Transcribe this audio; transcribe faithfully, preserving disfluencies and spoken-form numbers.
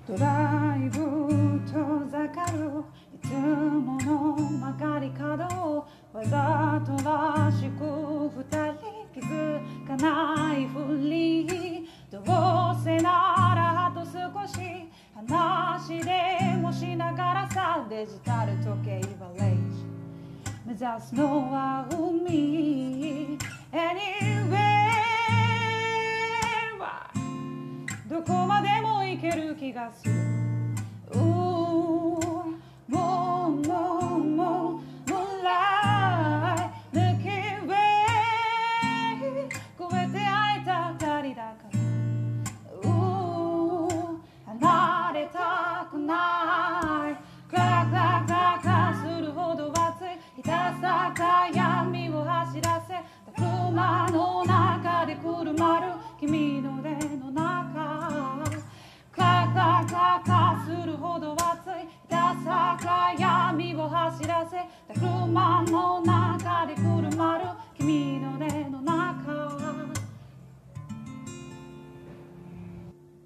ドライブ遠ざかるいつもの曲がり角をわざとらしく二人気づかないふり、どうせならあと少し話でもしながらさ、デジタル時計バレージ目指すのは海 Anywhere どこまでも行ける気がする。うーもうもうもう Moonlight Milky Way 越えて会えた二人だから、うー離れたくない。クラクラクラクラするほど熱いひたさか闇を走らせた車の中でくるまる君の腕の中、クラクラクラクラするほど熱いひたさか闇を走らせた車の中